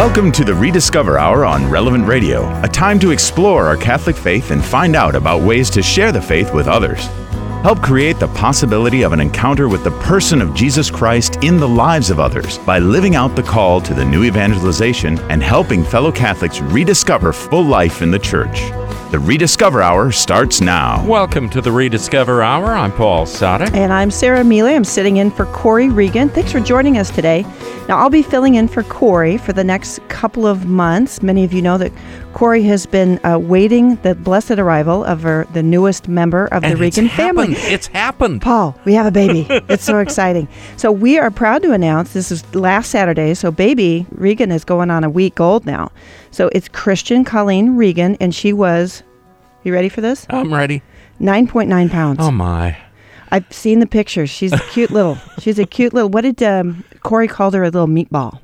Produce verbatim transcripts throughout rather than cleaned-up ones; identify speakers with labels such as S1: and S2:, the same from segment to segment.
S1: Welcome to the Rediscover Hour on Relevant Radio, a time to explore our Catholic faith and find out about ways to share the faith with others. Help create the possibility of an encounter with the person of Jesus Christ in the lives of others by living out the call to the new evangelization and helping fellow Catholics rediscover full life in the Church. The Rediscover Hour starts now.
S2: Welcome to the Rediscover Hour. I'm Paul Sadek.
S3: And I'm Sarah Mealy. I'm sitting in for Corey Regan. Thanks for joining us today. Now, I'll be filling in for Corey for the next couple of months. Many of you know that Corey has been uh, waiting the blessed arrival of her, the newest member of
S2: and
S3: the Regan
S2: it's
S3: family.
S2: Happened. It's happened.
S3: Paul, we have a baby. It's so exciting. So we are proud to announce, this is last Saturday, so baby Regan is going on a week old now. So it's Christian Colleen Regan, and she was, you ready for this?
S2: I'm ready.
S3: nine point nine pounds.
S2: Oh, my.
S3: I've seen the pictures. She's a cute little, she's a cute little, what did um, Corey called her? A little meatball.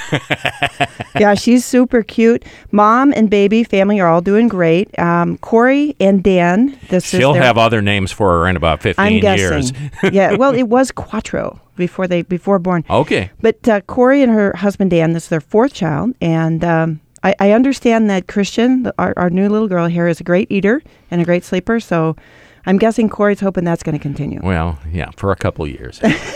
S3: Yeah, she's super cute. Mom and baby family are all doing great. Um, Corey and Dan, this
S2: She'll
S3: is their,
S2: have other names for her in about fifteen
S3: I'm guessing.
S2: years.
S3: Yeah, well, it was Quattro before they before born.
S2: Okay.
S3: But uh, Corey and her husband Dan, this is their fourth child, and um, I, I understand that Christian, our, our new little girl here, is a great eater and a great sleeper. So I'm guessing Corey's hoping that's going to continue.
S2: Well, yeah, for a couple years.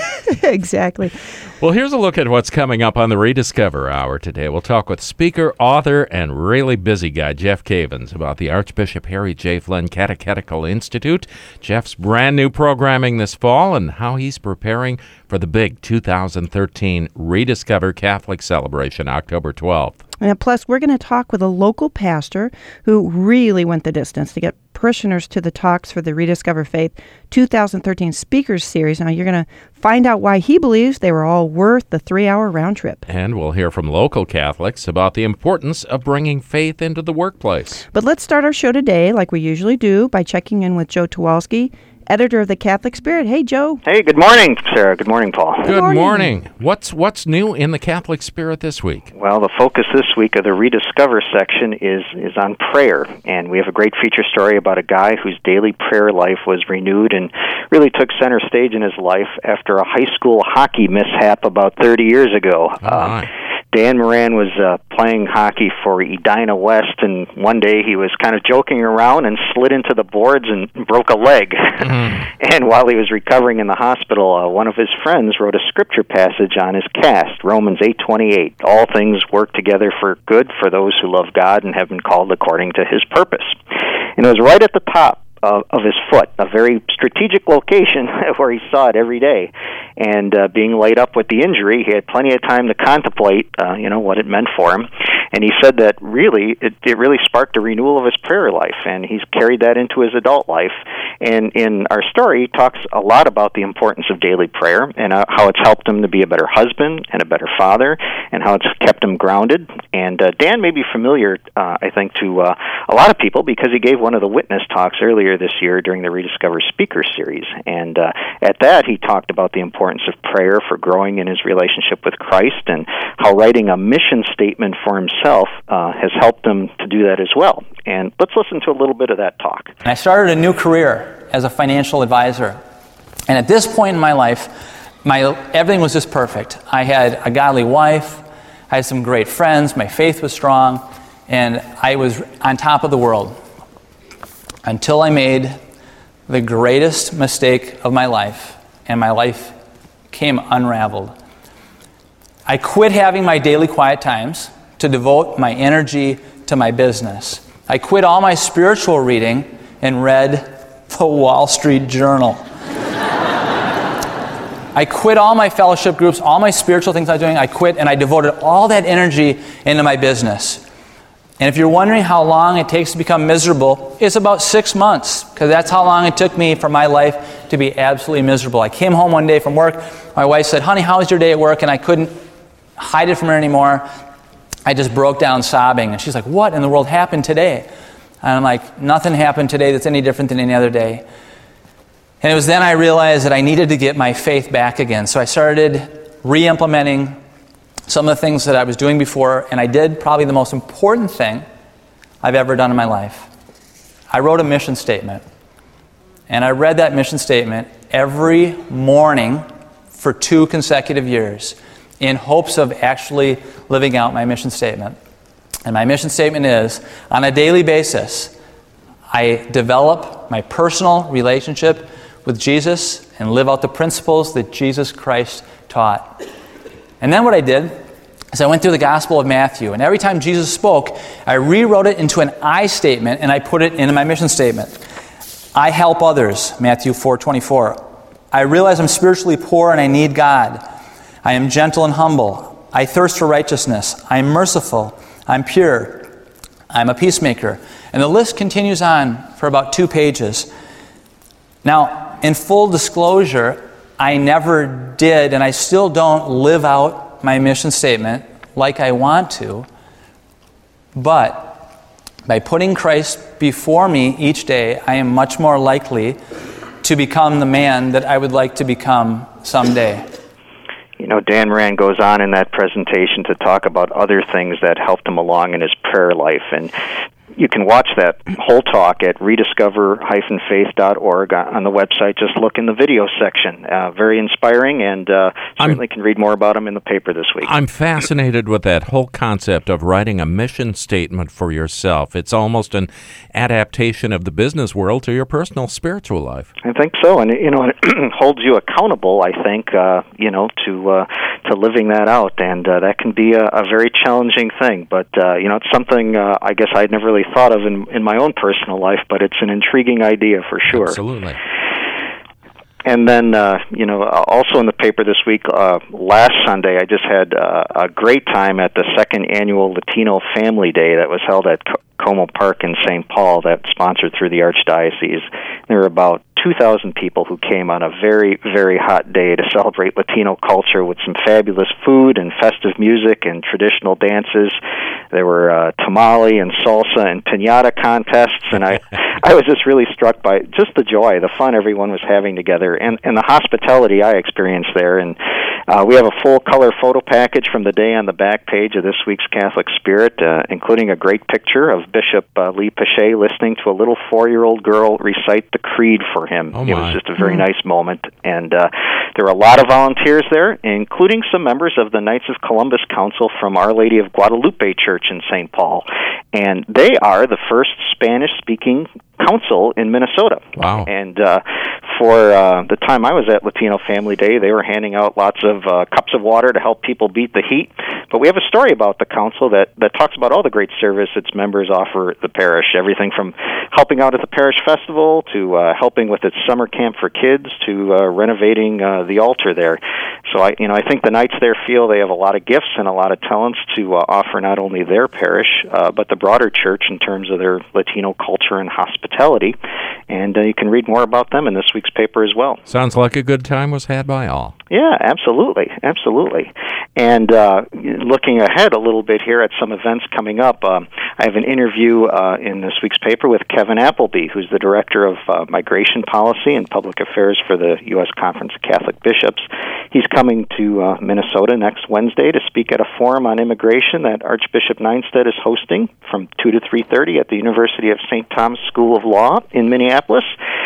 S3: Exactly.
S2: Well, here's a look at what's coming up on the Rediscover Hour today. We'll talk with speaker, author, and really busy guy Jeff Cavins about the Archbishop Harry J. Flynn Catechetical Institute, Jeff's brand new programming this fall, and how he's preparing for the big two thousand thirteen Rediscover Catholic Celebration, October twelfth.
S3: And plus, we're going to talk with a local pastor who really went the distance to get parishioners to the talks for the Rediscover Faith two thousand thirteen Speakers Series. Now, you're going to find out why he believes they were all worth the three-hour round trip.
S2: And we'll hear from local Catholics about the importance of bringing faith into the workplace.
S3: But let's start our show today, like we usually do, by checking in with Joe Tuwalski, editor of the Catholic Spirit. Hey, Joe.
S4: Hey, good morning, Sarah. Good morning, Paul.
S2: Good
S3: morning.
S2: morning. What's what's new in the Catholic Spirit this week?
S4: Well, the focus this week of the Rediscover section is is on prayer, and we have a great feature story about a guy whose daily prayer life was renewed and really took center stage in his life after a high school hockey mishap about thirty years ago.
S2: All right.
S4: Uh, Dan Moran was uh, playing hockey for Edina West, and one day he was kind of joking around and slid into the boards and broke a leg. Mm-hmm. And while he was recovering in the hospital, uh, one of his friends wrote a scripture passage on his cast, Romans eight twenty-eight. All things work together for good for those who love God and have been called according to his purpose. And it was right at the top of, of his foot, a very strategic location where he saw it every day. And uh, being laid up with the injury, he had plenty of time to contemplate, uh, you know, what it meant for him. And he said that really, it, it really sparked a renewal of his prayer life, and he's carried that into his adult life. And in our story, he talks a lot about the importance of daily prayer and uh, how it's helped him to be a better husband and a better father, and how it's kept him grounded. And uh, Dan may be familiar, uh, I think, to uh, a lot of people because he gave one of the witness talks earlier this year during the Rediscover Speaker Series. And uh, at that, he talked about the importance of prayer for growing in his relationship with Christ, and how writing a mission statement for himself uh, has helped him to do that as well. And let's listen to a little bit of that talk.
S5: I started a new career as a financial advisor. And at this point in my life, my everything was just perfect. I had a godly wife, I had some great friends, my faith was strong, and I was on top of the world. Until I made the greatest mistake of my life, and my life came unraveled. I quit having my daily quiet times to devote my energy to my business. I quit all my spiritual reading and read the Wall Street Journal. I quit all my fellowship groups, all my spiritual things I was doing, I quit, and I devoted all that energy into my business. And if you're wondering how long it takes to become miserable, it's about six months, because that's how long it took me for my life to be absolutely miserable. I came home one day from work, my wife said, "Honey, how was your day at work?" And I couldn't hide it from her anymore. I just broke down sobbing, and she's like, "What in the world happened today?" And I'm like, "Nothing happened today that's any different than any other day." And it was then I realized that I needed to get my faith back again. So I started re-implementing some of the things that I was doing before, and I did probably the most important thing I've ever done in my life. I wrote a mission statement, and I read that mission statement every morning for two consecutive years. in hopes of actually living out my mission statement. And my mission statement is, on a daily basis, I develop my personal relationship with Jesus and live out the principles that Jesus Christ taught. And then what I did is I went through the Gospel of Matthew, and every time Jesus spoke, I rewrote it into an I statement, and I put it into my mission statement. I help others, Matthew four twenty-four. I realize I'm spiritually poor and I need God. I am gentle and humble. I thirst for righteousness. I am merciful. I'm pure. I'm a peacemaker. And the list continues on for about two pages. Now, in full disclosure, I never did, and I still don't live out my mission statement like I want to. But by putting Christ before me each day, I am much more likely to become the man that I would like to become someday.
S4: You know, Dan Moran goes on in that presentation to talk about other things that helped him along in his prayer life. And you can watch that whole talk at rediscover dash faith dot org on the website. Just look in the video section. Uh, very inspiring, and uh, certainly I'm, can read more about him in the paper this week.
S2: I'm fascinated with that whole concept of writing a mission statement for yourself. It's almost an adaptation of the business world to your personal spiritual life.
S4: I think so, and you know, it holds you accountable, I think, uh, you know, to uh, to living that out, and uh, that can be a, a very challenging thing. But uh, you know, it's something uh, I guess I'd never really thought of in, in my own personal life, but it's an intriguing idea for sure.
S2: Absolutely.
S4: And then, uh, you know, also in the paper this week, uh, last Sunday, I just had uh, a great time at the second annual Latino Family Day that was held at Co- Como Park in Saint Paul, that's sponsored through the Archdiocese. There were about two thousand people who came on a very, very hot day to celebrate Latino culture with some fabulous food and festive music and traditional dances. There were uh, tamale and salsa and piñata contests, and I, I was just really struck by just the joy, the fun everyone was having together, and, and the hospitality I experienced there. And uh, we have a full-color photo package from the day on the back page of this week's Catholic Spirit, uh, including a great picture of Bishop uh, Lee Pache listening to a little four-year-old girl recite the creed for him.
S2: Oh
S4: it was just a very nice moment, and uh, there were a lot of volunteers there, including some members of the Knights of Columbus Council from Our Lady of Guadalupe Church in Saint Paul, and they are the first Spanish-speaking council in Minnesota.
S2: Wow.
S4: And uh, for uh, the time I was at Latino Family Day, they were handing out lots of uh, cups of water to help people beat the heat. But we have a story about the council that, that talks about all the great service its members offer the parish, everything from helping out at the parish festival to uh, helping with its summer camp for kids to uh, renovating uh, the altar there. So I, you know, I think the Knights there feel they have a lot of gifts and a lot of talents to uh, offer not only their parish, uh, but the broader church in terms of their Latino culture and hospitality. And uh, you can read more about them in this week's paper as well.
S2: Sounds like a good time was had by all.
S4: Yeah, absolutely, absolutely. And uh, looking ahead a little bit here at some events coming up, um, I have an interview uh, in this week's paper with Kevin Appleby, who's the Director of uh, Migration Policy and Public Affairs for the U S Conference of Catholic Bishops. He's coming to uh, Minnesota next Wednesday to speak at a forum on immigration that Archbishop Nienstedt is hosting from two to three thirty at the University of Saint Thomas School of Law in Minneapolis.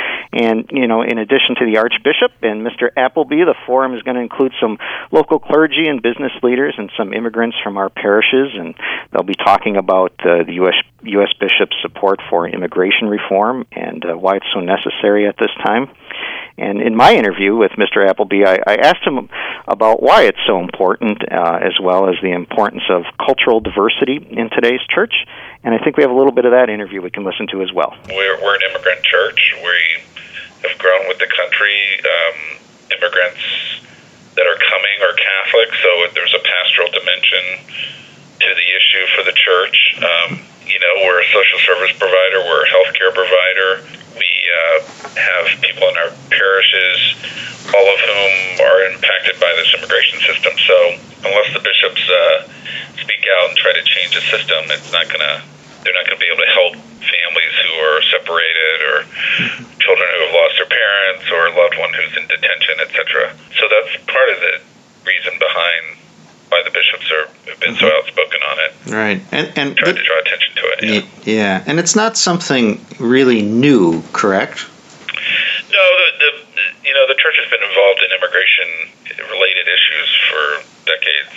S4: And, you know, in addition to the Archbishop and Mister Appleby, the forum is going to include some local clergy and business leaders and some immigrants from our parishes, and they'll be talking about uh, the U S U S Bishop's support for immigration reform and uh, why it's so necessary at this time. And in my interview with Mister Appleby, I, I asked him about why it's so important, uh, as well as the importance of cultural diversity in today's church. And I think we have a little bit of that interview we can listen to as well.
S6: We're, we're an immigrant church. We have grown with the country. Um, immigrants that are coming are Catholic, so there's a pastoral dimension to the issue for the church. Um, you know, we're a social service provider. We're a healthcare provider. We uh, have people in our parishes, all of whom are impacted by this immigration system. So unless the bishops uh, speak out and try to change the system, it's not going to. They're not going to be able to help families who are separated, or children who have lost their parents, or a loved one who's in detention, et cetera. So that's part of the reason behind why the bishops are, have been mm-hmm. so outspoken on it.
S7: Right, and and
S6: trying
S7: but,
S6: to draw attention to it. Yeah.
S7: yeah, and it's not something really new, correct?
S6: No, the, the you know the church has been involved in immigration-related issues for decades.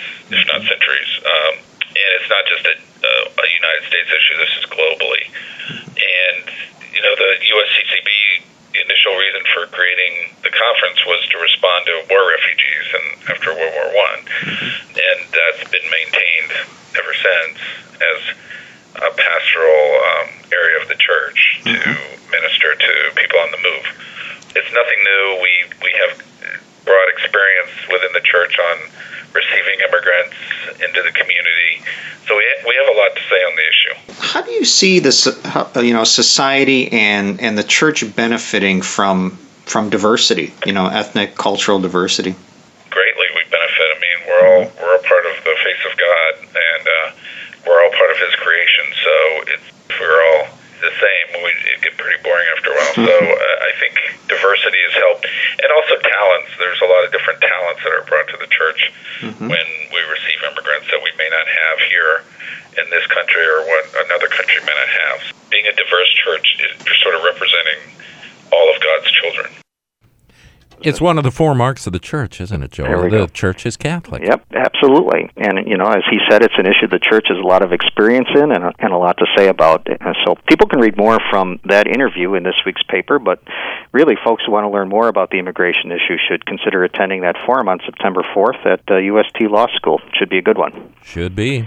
S6: centuries. Um, and it's not just a, uh, a United States issue. This is globally. And, you know, the U S C C B initial reason for creating the conference was to respond to war refugees and after World War One, and that's been maintained ever since as a pastoral um, area of the church to minister to people on the move. It's nothing new. We we have broad experience within the church on receiving immigrants into the community, so we we have a lot to say on the issue.
S7: How do you see this, you know, society and, and the church benefiting from from diversity, you know, ethnic, cultural diversity?
S6: Greatly, we benefit. I mean, we're all we're a part of the face of God, and uh, we're all part of His creation. So it's if we're all the same, we, it get pretty boring after a while. So uh, I think diversity has helped, and also talents. There's a lot of different talents that are brought to the church mm-hmm. when we receive immigrants that we may not have here in this country or what another country may not have. Being a diverse church, you're sort of representing all of God's children.
S2: It's one of the four marks of the church, isn't it, Joel? The go. church is Catholic.
S4: Yep, absolutely. And, you know, as he said, it's an issue the church has a lot of experience in and a, and a lot to say about. And so people can read more from that interview in this week's paper, but really folks who want to learn more about the immigration issue should consider attending that forum on September fourth at uh, U S T Law School. Should be a good one.
S2: Should be.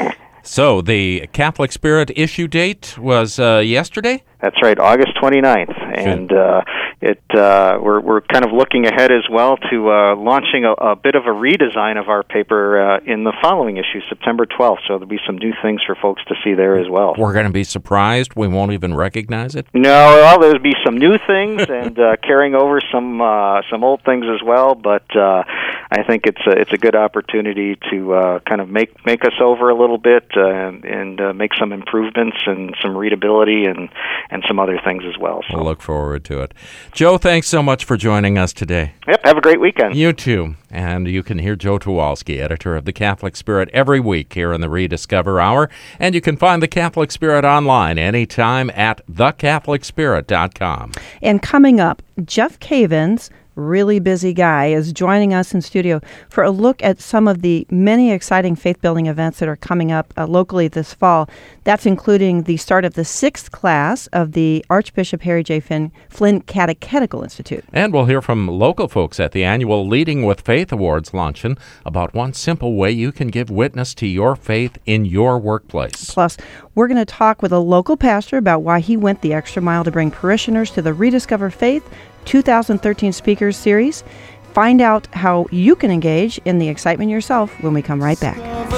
S2: So the Catholic Spirit issue date was uh, yesterday?
S4: That's right, August twenty-ninth. And uh, it uh, we're we're kind of looking ahead as well to uh, launching a, a bit of a redesign of our paper uh, in the following issue, September twelfth. So there'll be some new things for folks to see there as well.
S2: We're going to be surprised. We won't even recognize it?
S4: No, well, there'll be some new things and uh, carrying over some uh, some old things as well. But uh, I think it's a, it's a good opportunity to uh, kind of make make us over a little bit uh, and, and uh, make some improvements and some readability and and some other things as well. So.
S2: We'll look forward to it. Joe, thanks so much for joining us today.
S4: Yep, have a great weekend.
S2: You too. And you can hear Joe Tuwalski, editor of The Catholic Spirit, every week here in the Rediscover Hour. And you can find The Catholic Spirit online anytime at the catholic spirit dot com.
S3: And coming up, Jeff Cavins, really busy guy, is joining us in studio for a look at some of the many exciting faith-building events that are coming up uh, locally this fall. That's including the start of the sixth class of the Archbishop Harry J. Finn, Flynn Catechetical Institute.
S2: And we'll hear from local folks at the annual Leading with Faith Awards luncheon about one simple way you can give witness to your faith in your workplace.
S3: Plus, we're going to talk with a local pastor about why he went the extra mile to bring parishioners to the Rediscover Faith two thousand thirteen Speakers Series. Find out how you can engage in the excitement yourself when we come right back.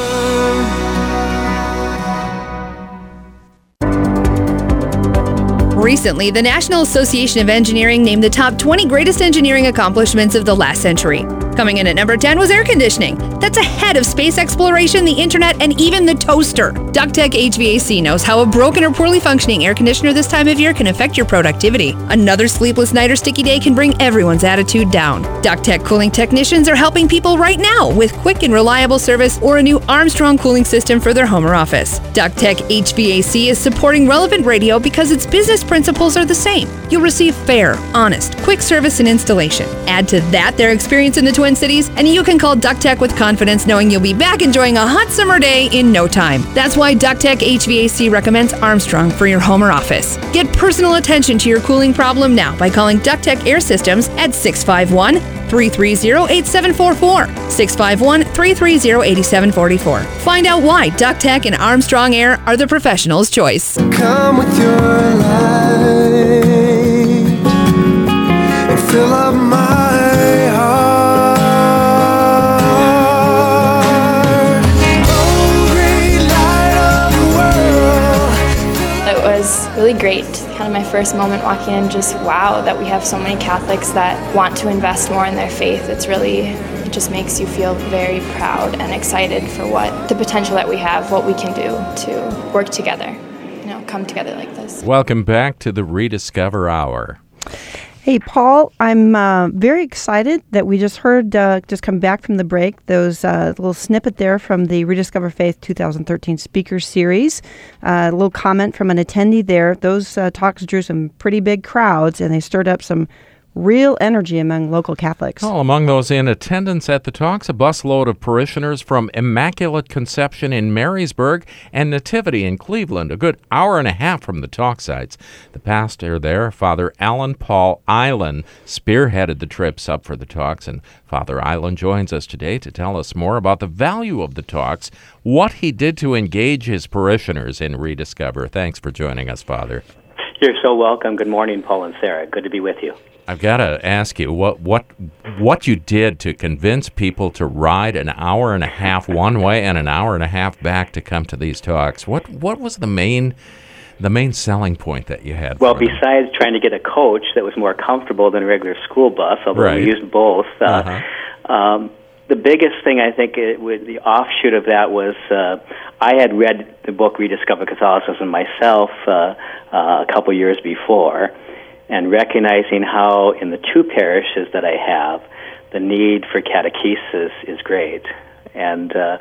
S8: Recently, the National Association of Engineering named the top twenty greatest engineering accomplishments of the last century. Coming in at number ten was air conditioning. That's ahead of space exploration, the internet, and even the toaster. DuckTech H V A C knows how a broken or poorly functioning air conditioner this time of year can affect your productivity. Another sleepless night or sticky day can bring everyone's attitude down. DuckTech cooling technicians are helping people right now with quick and reliable service or a new Armstrong cooling system for their home or office. DuckTech H V A C is supporting Relevant Radio because its business principles are the same. You'll receive fair, honest, quick service and installation. Add to that their experience in the Twin Cities, and you can call DuckTech with confidence knowing you'll be back enjoying a hot summer day in no time. That's why DuckTech H V A C recommends Armstrong for your home or office. Get personal attention to your cooling problem now by calling DuckTech Air Systems at six five one, three three zero, eight seven four four, six five one, three three zero, eight seven four four. Find out why DuckTech and Armstrong Air are the professional's choice.
S9: Come with your light and fill up my heart.
S10: Was really great. Kind of my first moment walking in, just wow, that we have so many Catholics that want to invest more in their faith. It's really, it just makes you feel very proud and excited for what the potential that we have, what we can do to work together, you know, come together like this.
S2: Welcome back to the Rediscover Hour.
S3: Hey, Paul, I'm uh, very excited that we just heard, uh, just come back from the break, those uh, little snippet there from the Rediscover Faith two thousand thirteen Speakers Series. Uh, a little comment from an attendee there. Those uh, talks drew some pretty big crowds, and they stirred up some real energy among local Catholics.
S2: Well, among those in attendance at the talks, a busload of parishioners from Immaculate Conception in Marysburg and Nativity in Cleveland, a good hour and a half from the talk sites. The pastor there, Father Alan Paul Island, spearheaded the trips up for the talks, and Father Island joins us today to tell us more about the value of the talks, what he did to engage his parishioners in Rediscover. Thanks for joining us, Father.
S11: You're so welcome. Good morning, Paul and Sarah. Good to be with you.
S2: I've got to ask you what what what you did to convince people to ride an hour and a half one way and an hour and a half back to come to these talks. What what was the main the main selling point that you had?
S11: Well,
S2: for them?
S11: besides trying to get a coach that was more comfortable than a regular school bus, although
S2: Right.
S11: we used both. Uh,
S2: Uh-huh.
S11: um, the biggest thing I think it, with the offshoot of that was uh, I had read the book Rediscover Catholicism myself uh, uh, a couple years before, and recognizing how in the two parishes that I have, the need for catechesis is great. And uh,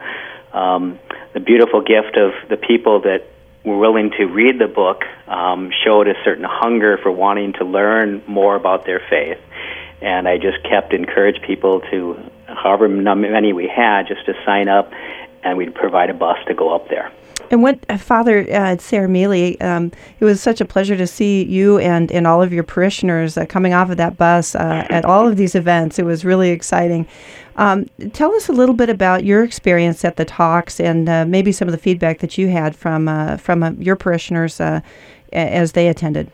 S11: um, the beautiful gift of the people that were willing to read the book um, showed a certain hunger for wanting to learn more about their faith. And I just kept encourage people to, however many we had, just to sign up, and we'd provide a bus to go up there.
S3: And what, uh, Father uh, Sarah Mealy, um, it was such a pleasure to see you and, and all of your parishioners uh, coming off of that bus uh, at all of these events. It was really exciting. Um, tell us a little bit about your experience at the talks and uh, maybe some of the feedback that you had from uh, from uh, your parishioners uh, as they attended.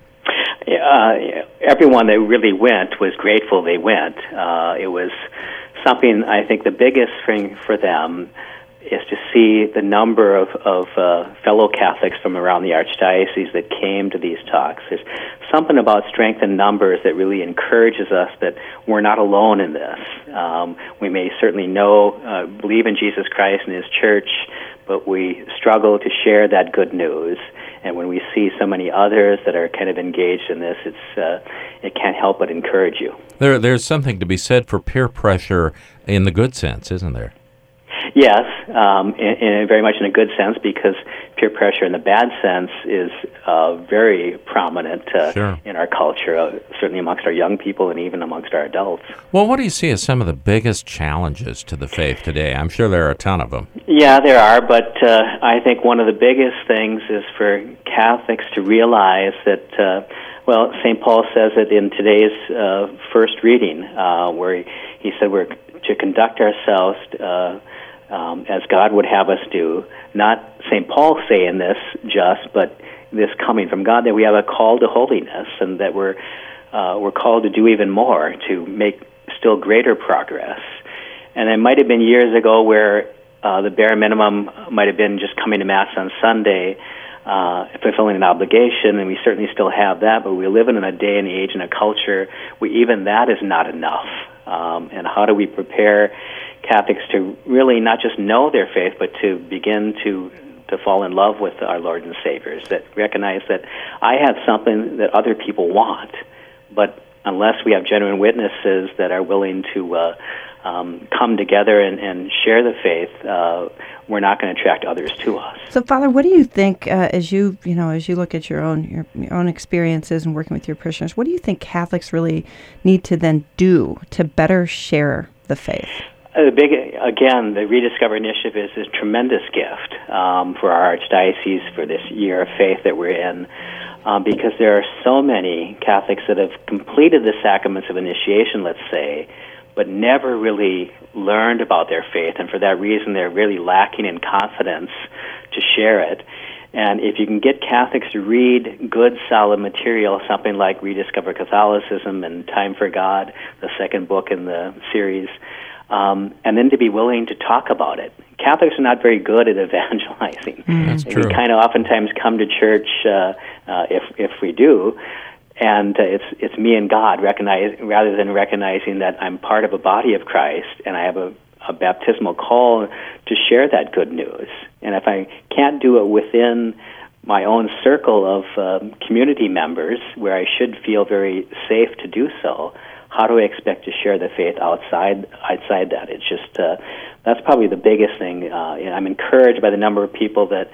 S11: Uh, everyone that really went was grateful they went. Uh, it was something, I think the biggest thing for them is to see the number of, of uh, fellow Catholics from around the Archdiocese that came to these talks. There's something about strength in numbers that really encourages us that we're not alone in this. Um, we may certainly know, uh, believe in Jesus Christ and His Church, but we struggle to share that good news. And when we see so many others that are kind of engaged in this, it's uh, it can't help but encourage you.
S2: There, there's something to be said for peer pressure in the good sense, isn't there?
S11: Yes, um, in, in very much in a good sense, because peer pressure in the bad sense is uh, very prominent uh,
S2: Sure.
S11: in our culture, uh, certainly amongst our young people and even amongst our adults.
S2: Well, what do you see as some of the biggest challenges to the faith today? I'm sure there are a ton of them.
S11: Yeah, there are, but uh, I think one of the biggest things is for Catholics to realize that, uh, well, Saint Paul says it in today's uh, first reading, uh, where he, he said we're to conduct ourselves uh, um, as God would have us do. Not Saint Paul saying this just, but this coming from God, that we have a call to holiness and that we're uh, we're called to do even more, to make still greater progress. And it might have been years ago where uh, the bare minimum might have been just coming to Mass on Sunday, uh, fulfilling an obligation, and we certainly still have that, but we live in a day and age and a culture where even that is not enough. Um, and how do we prepare Catholics to really not just know their faith, but to begin to to fall in love with our Lord and Savior, that recognize that I have something that other people want, but unless we have genuine witnesses that are willing to uh, um, come together and, and share the faith, uh, we're not going to attract others to us.
S3: So, Father, what do you think uh, as you you know as you look at your own your, your own experiences and working with your parishioners? What do you think Catholics really need to then do to better share the faith?
S11: Uh, the big, again, the Rediscover Initiative is a tremendous gift um, for our Archdiocese for this year of faith that we're in, um, because there are so many Catholics that have completed the sacraments of initiation, let's say, but never really learned about their faith, and for that reason they're really lacking in confidence to share it. And if you can get Catholics to read good, solid material, something like Rediscover Catholicism and Time for God, the second book in the series, Um, and then to be willing to talk about it. Catholics are not very good at evangelizing.
S2: Mm, that's true.
S11: We kind of oftentimes come to church, uh, uh, if if we do, and uh, it's it's me and God, recognize, rather than recognizing that I'm part of a body of Christ and I have a, a baptismal call to share that good news. And if I can't do it within my own circle of um, community members, where I should feel very safe to do so, how do I expect to share the faith outside outside that? It's just uh, that's probably the biggest thing. Uh, you know, I'm encouraged by the number of people that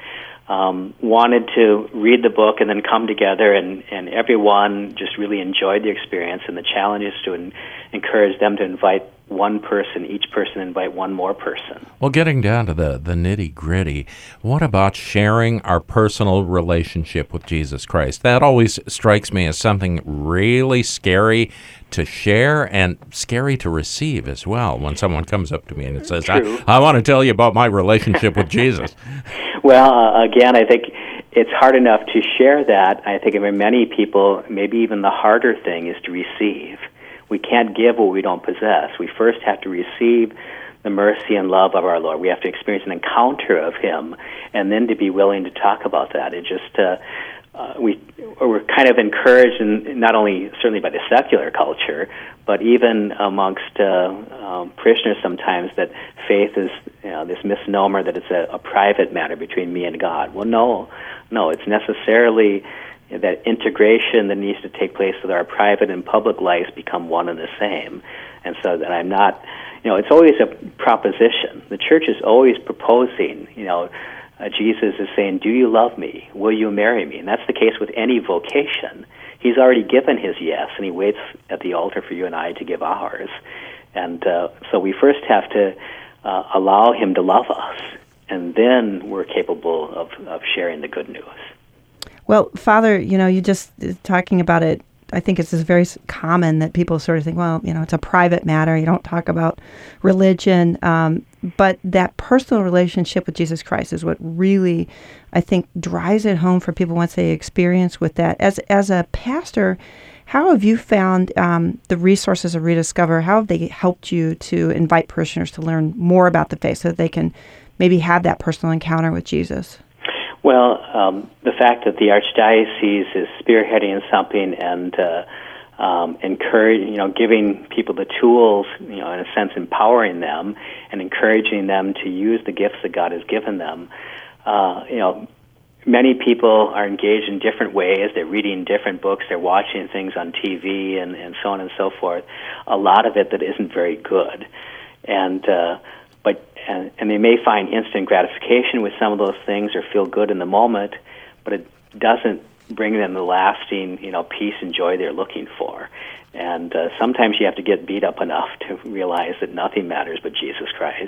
S11: um, wanted to read the book and then come together, and, and everyone just really enjoyed the experience, and the challenge is to en- encourage them to invite one person, each person invite one more person.
S2: Well, getting down to the, the nitty-gritty, what about sharing our personal relationship with Jesus Christ? That always strikes me as something really scary to share and scary to receive as well when someone comes up to me and says, I, I want to tell you about my relationship with Jesus.
S11: Well, uh, again, I think it's hard enough to share that. I think for many people, maybe even the harder thing is to receive. We can't give what we don't possess. We first have to receive the mercy and love of our Lord. We have to experience an encounter of Him, and then to be willing to talk about that. It just uh, uh, we we're kind of encouraged, in, not only certainly by the secular culture, but even amongst uh, um, parishioners sometimes, that faith is, you know, this misnomer that it's a, a private matter between me and God. Well, no, no, it's necessarily that integration that needs to take place with our private and public lives become one and the same. And so that I'm not, you know, it's always a proposition. The church is always proposing, you know, uh, Jesus is saying, do you love me? Will you marry me? And that's the case with any vocation. He's already given his yes, and he waits at the altar for you and I to give ours. And uh, so we first have to uh, allow him to love us, and then we're capable of, of sharing the good news.
S3: Well, Father, you know, you just talking about it, I think it's just very common that people sort of think, well, you know, it's a private matter. You don't talk about religion. Um, but that personal relationship with Jesus Christ is what really, I think, drives it home for people once they experience with that. As as a pastor, how have you found um, the resources of Rediscover? How have they helped you to invite parishioners to learn more about the faith so that they can maybe have that personal encounter with Jesus?
S11: Well, um, the fact that the Archdiocese is spearheading something and uh, um, encourage, you know, giving people the tools, you know, in a sense, empowering them and encouraging them to use the gifts that God has given them. Uh, you know, many people are engaged in different ways. They're reading different books. They're watching things on T V and, and so on and so forth. A lot of it that isn't very good, and uh, but. And, and they may find instant gratification with some of those things or feel good in the moment, but it doesn't bring them the lasting, you know, peace and joy they're looking for. And uh, sometimes you have to get beat up enough to realize that nothing matters but Jesus Christ.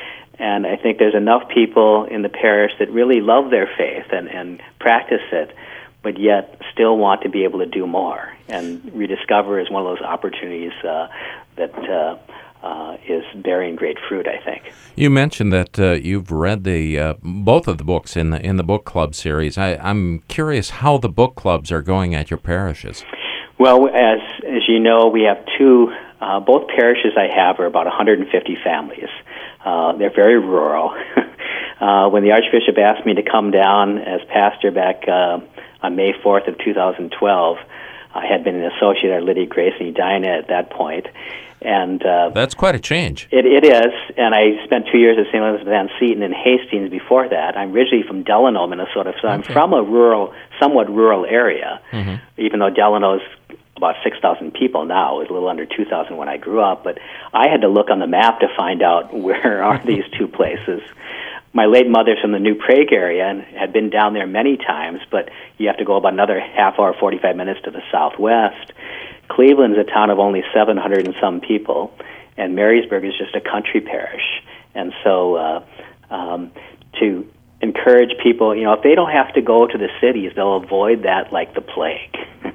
S11: And I think there's enough people in the parish that really love their faith and, and practice it, but yet still want to be able to do more. And Rediscover is one of those opportunities uh, that uh, uh, is bearing great fruit, I think.
S2: You mentioned that uh, you've read the uh, both of the books in the in the book club series. I, I'm curious how the book clubs are going at your parishes.
S11: Well, as as you know, we have two. Uh, both parishes I have are about one hundred fifty families. Uh, they're very rural. uh, when the Archbishop asked me to come down as pastor back uh, on May fourth of two thousand twelve, I had been an associate at Lydia Grace and Edina at that point. And uh,
S2: that's quite a change.
S11: It, it is, and I spent two years at Saint Elizabeth Ann Seton in Hastings before that. I'm originally from Delano, Minnesota, so I'm okay. from a rural, somewhat rural area, mm-hmm. even though Delano's about six thousand people now. It was a little under two thousand when I grew up, but I had to look on the map to find out where are these two places. My late mother's from the New Prague area and had been down there many times, but you have to go about another half hour, forty-five minutes to the southwest. Cleveland's a town of only seven hundred and some people, and Marysburg is just a country parish. And so uh, um, to encourage people, you know, if they don't have to go to the cities, they'll avoid that like the plague.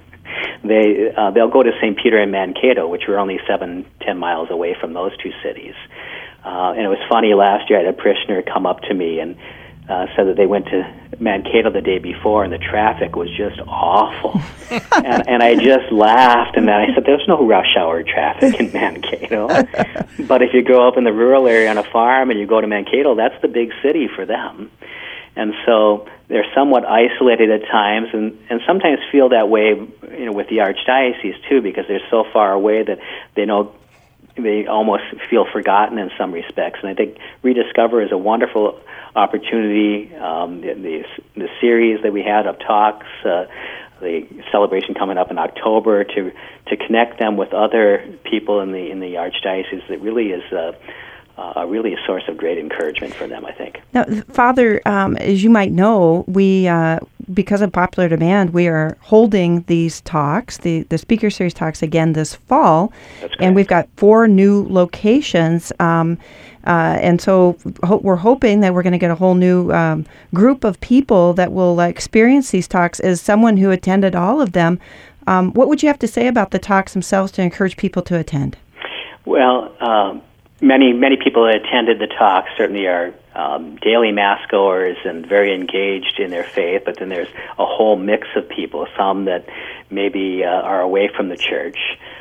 S11: they, uh, they'll go to Saint Peter and Mankato, which were only seven, ten miles away from those two cities. Uh, and it was funny, last year I had a parishioner come up to me and uh, said that they went to Mankato the day before and the traffic was just awful. and, and I just laughed, and then I said, there's no rush hour traffic in Mankato. But if you grow up in the rural area on a farm and you go to Mankato, that's the big city for them. And so they're somewhat isolated at times, and, and sometimes feel that way, you know, with the Archdiocese too, because they're so far away that they know they almost feel forgotten in some respects. And I think Rediscover is a wonderful opportunity. Um, the, the, the series that we had of talks, uh, the celebration coming up in October, to to connect them with other people in the in the Archdiocese, that really is uh, uh, really a source of great encouragement for them, I think.
S3: Now, Father, um, as you might know, we, uh, because of popular demand, we are holding these talks, the, the speaker series talks again this fall.
S11: That's correct.
S3: And we've got four new locations. Um, uh, and so ho- we're hoping that we're going to get a whole new um, group of people that will uh, experience these talks. As someone who attended all of them, um, what would you have to say about the talks themselves to encourage people to attend?
S11: Well, um, many many people that attended the talk certainly are um, daily mass goers and very engaged in their faith, but then there's a whole mix of people, some that maybe uh, are away from the church.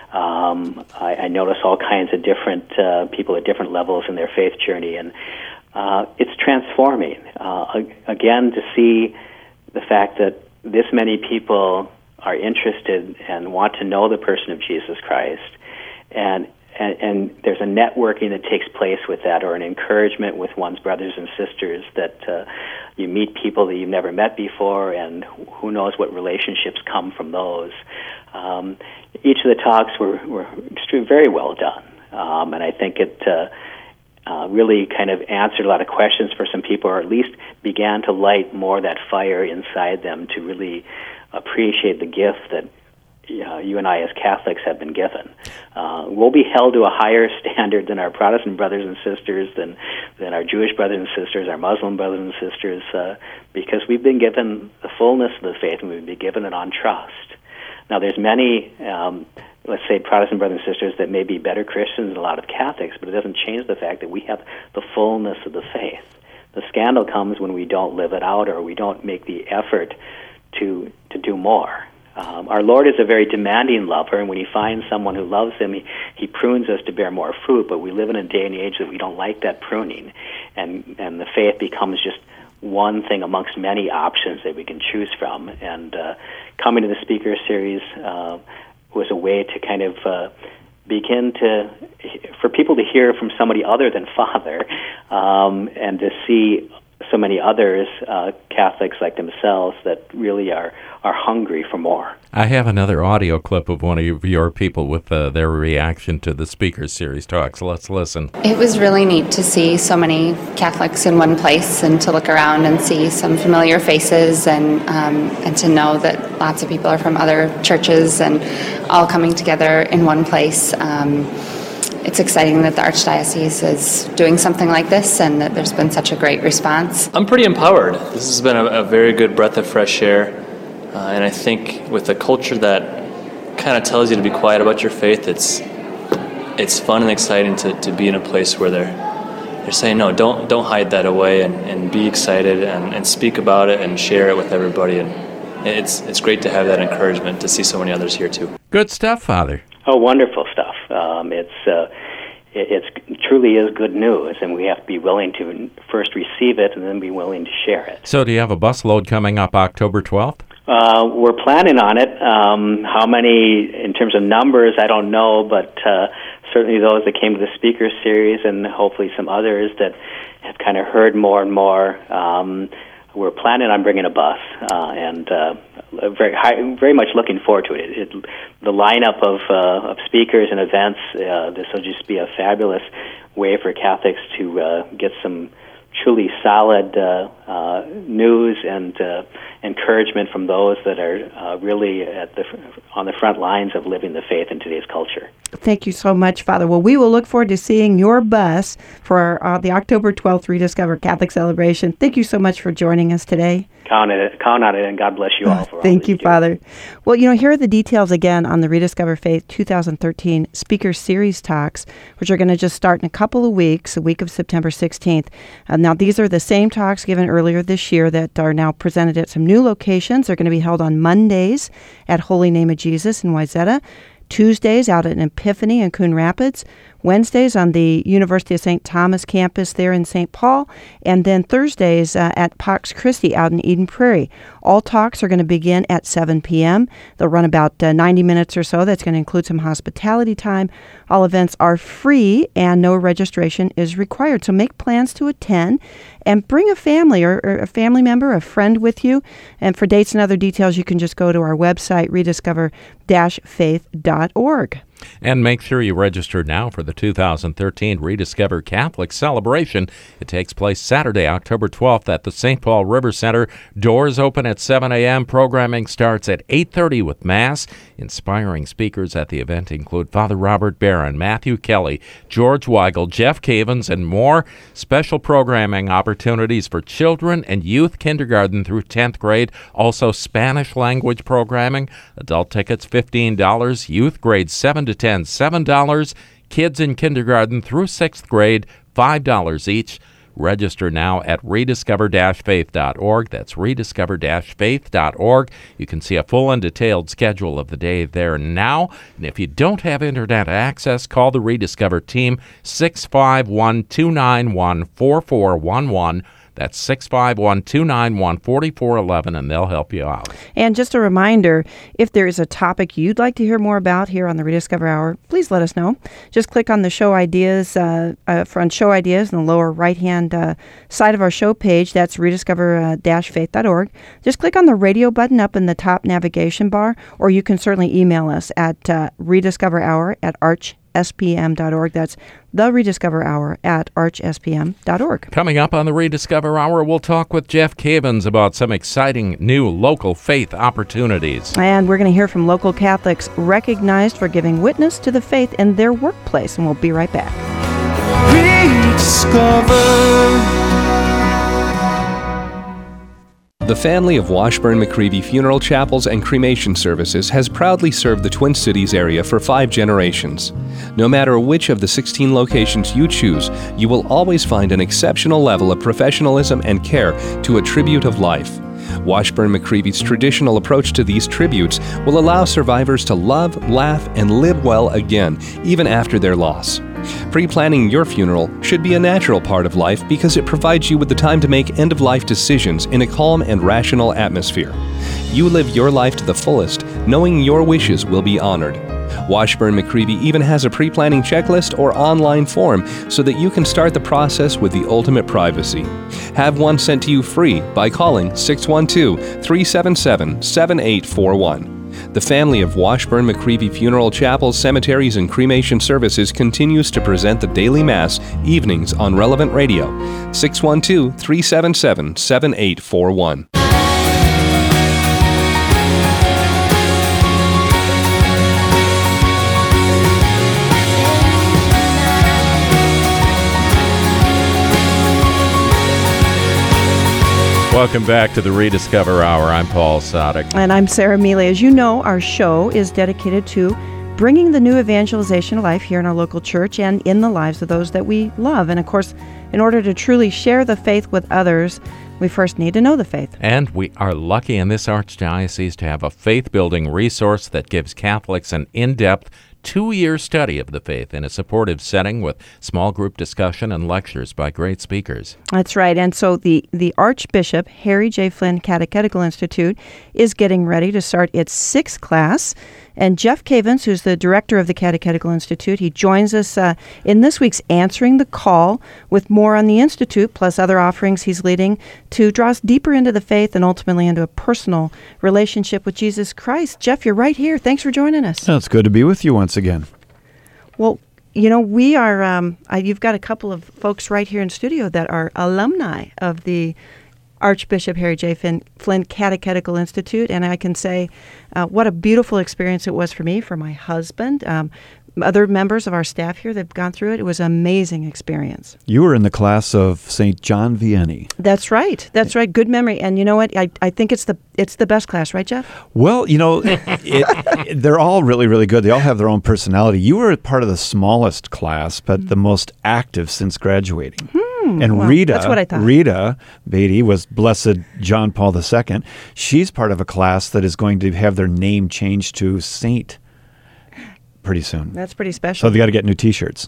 S11: Um, I, I notice all kinds of different uh, people at different levels in their faith journey, and uh, it's transforming. Uh, again, to see the fact that this many people are interested and want to know the person of Jesus Christ, and And, and there's a networking that takes place with that, or an encouragement with one's brothers and sisters, that uh, you meet people that you've never met before, and who knows what relationships come from those. Um, each of the talks were, were extremely, very well done, um, and I think it uh, uh, really kind of answered a lot of questions for some people, or at least began to light more that fire inside them to really appreciate the gift that Uh, you and I as Catholics have been given. Uh, we'll be held to a higher standard than our Protestant brothers and sisters, than than our Jewish brothers and sisters, our Muslim brothers and sisters, uh, because we've been given the fullness of the faith, and we've been given it on trust. Now, there's many, um, let's say, Protestant brothers and sisters that may be better Christians than a lot of Catholics, but it doesn't change the fact that we have the fullness of the faith. The scandal comes when we don't live it out, or we don't make the effort to to do more. Um, our Lord is a very demanding lover, and when he finds someone who loves him, he, he prunes us to bear more fruit, but we live in a day and age that we don't like that pruning, and, and the faith becomes just one thing amongst many options that we can choose from. And uh, coming to the speaker series uh, was a way to kind of uh, begin to, for people to hear from somebody other than Father, um, and to see so many others, uh, Catholics like themselves, that really are, are hungry for more.
S2: I have another audio clip of one of your people with uh, their reaction to the speaker series talks. Let's listen.
S12: It was really neat to see so many Catholics in one place, and to look around and see some familiar faces, and um, and to know that lots of people are from other churches and all coming together in one place. Um, It's exciting that the Archdiocese is doing something like this, and that there's been such a great response.
S13: I'm pretty empowered. This has been a, a very good breath of fresh air, uh, and I think with a culture that kind of tells you to be quiet about your faith, it's it's fun and exciting to, to be in a place where they're they're saying, no, don't don't hide that away, and, and be excited, and, and speak about it and share it with everybody. And it's it's great to have that encouragement, to see so many others here too.
S2: Good stuff, Father.
S11: Oh, wonderful stuff. Um, it's uh, it it's, truly is good news, and we have to be willing to first receive it and then be willing to share it.
S2: So do you have a busload coming up October twelfth?
S11: Uh, we're planning on it. Um, how many, in terms of numbers, I don't know, but uh, certainly those that came to the speaker series, and hopefully some others that have kind of heard more and more. Um, we're planning on bringing a bus, uh, and uh, very high, very much looking forward to it. it, it the lineup of, uh, of speakers and events, uh, this will just be a fabulous way for Catholics to uh, get some truly solid uh, uh, news and uh, encouragement from those that are uh, really at the on the front lines of living the faith in today's culture.
S3: Thank you so much, Father. Well, we will look forward to seeing your bus for uh, the October twelfth Rediscover Catholic celebration. Thank you so much for joining us today.
S11: Count on it, count on it, and God bless you all for all
S3: Thank you,
S11: that you
S3: Father. Well, you know, here are the details again on the Rediscover Faith two thousand thirteen Speaker Series Talks, which are going to just start in a couple of weeks, the week of September sixteenth. Uh, now, these are the same talks given earlier this year that are now presented at some new locations. They're going to be held on Mondays at Holy Name of Jesus in Wayzata, Tuesdays out at Epiphany in Coon Rapids, Wednesdays on the University of Saint Thomas campus there in Saint Paul, and then Thursdays uh, at Pax Christi out in Eden Prairie. All talks are going to begin at seven p.m. They'll run about uh, ninety minutes or so. That's going to include some hospitality time. All events are free, and no registration is required. So make plans to attend, and bring a family or, or a family member, a friend with you. And for dates and other details, you can just go to our website, rediscover dash faith dot org.
S2: And make sure you register now for the two thousand thirteen Rediscover Catholic Celebration. It takes place Saturday, October twelfth at the Saint Paul River Center. Doors open at seven a.m. Programming starts at eight thirty with Mass. Inspiring speakers at the event include Father Robert Barron, Matthew Kelly, George Weigel, Jeff Cavins, and more. Special programming opportunities for children and youth kindergarten through tenth grade. Also Spanish language programming. Adult tickets fifteen dollars. Youth grades seven to ten, seven dollars. Kids in kindergarten through sixth grade, five dollars each. Register now at rediscover dash faith dot org. That's rediscover dash faith dot org. You can see a full and detailed schedule of the day there now. And if you don't have internet access, call the Rediscover team, six five one, two nine one, four four one one. That's six five one, two nine one, four four one one, and they'll help you out.
S3: And just a reminder, if there is a topic you'd like to hear more about here on the Rediscover Hour, please let us know. Just click on the show ideas, uh, uh, on show ideas in the lower right-hand uh, side of our show page. That's rediscover dash faith dot org. Just click on the radio button up in the top navigation bar, or you can certainly email us at uh, rediscoverhour at arch s p m dot org. That's the Rediscover Hour at arch s p m dot org.
S2: Coming up on the Rediscover Hour, we'll talk with Jeff Cavins about some exciting new local faith opportunities.
S3: And we're going to hear from local Catholics recognized for giving witness to the faith in their workplace. And we'll be right back.
S9: Rediscover.
S14: The family of Washburn McCreevy Funeral Chapels and Cremation Services has proudly served the Twin Cities area for five generations. No matter which of the sixteen locations you choose, you will always find an exceptional level of professionalism and care to a tribute of life. Washburn McCreevy's traditional approach to these tributes will allow survivors to love, laugh, and live well again, even after their loss. Pre-planning your funeral should be a natural part of life because it provides you with the time to make end-of-life decisions in a calm and rational atmosphere. You live your life to the fullest, knowing your wishes will be honored. Washburn McCreevy even has a pre-planning checklist or online form so that you can start the process with the ultimate privacy. Have one sent to you free by calling six one two, three seven seven, seven eight four one. The family of Washburn McCreevy Funeral Chapels, Cemeteries, and Cremation Services continues to present the daily Mass evenings on Relevant Radio. six one two, three seven seven, seven eight four one.
S2: Welcome back to the Rediscover Hour. I'm Paul Sadek.
S3: And I'm Sarah Mealy. As you know, our show is dedicated to bringing the new evangelization to life here in our local church and in the lives of those that we love. And of course, in order to truly share the faith with others, we first need to know the faith.
S2: And we are lucky in this archdiocese to have a faith-building resource that gives Catholics an in-depth two-year study of the faith in a supportive setting with small group discussion and lectures by great speakers.
S3: That's right. And so the, the Archbishop Harry J. Flynn Catechetical Institute is getting ready to start its sixth class. And Jeff Cavins, who's the director of the Catechetical Institute, he joins us uh, in this week's Answering the Call with more on the Institute, plus other offerings he's leading to draw us deeper into the faith and ultimately into a personal relationship with Jesus Christ. Jeff, you're right here. Thanks for joining us.
S15: Oh, it's good to be with you once again.
S3: Well, you know, we are, um, uh, you've got a couple of folks right here in studio that are alumni of the Archbishop Harry J. Flynn, Flynn Catechetical Institute, and I can say uh, what a beautiful experience it was for me, for my husband, um, other members of our staff here that have gone through it. It was an amazing experience.
S15: You were in the class of Saint John Vianney.
S3: That's right. That's right. Good memory. And you know what? I, I think it's the it's the best class, right, Jeff?
S15: Well, you know, it, it, they're all really, really good. They all have their own personality. You were part of the smallest class, but mm-hmm. the most active since graduating.
S3: Hmm.
S15: And
S3: well,
S15: Rita,
S3: that's what I thought.
S15: Rita Beatty was Blessed John Paul the Second. She's part of a class that is going to have their name changed to Saint pretty soon.
S3: That's pretty special.
S15: So they got to get new T-shirts.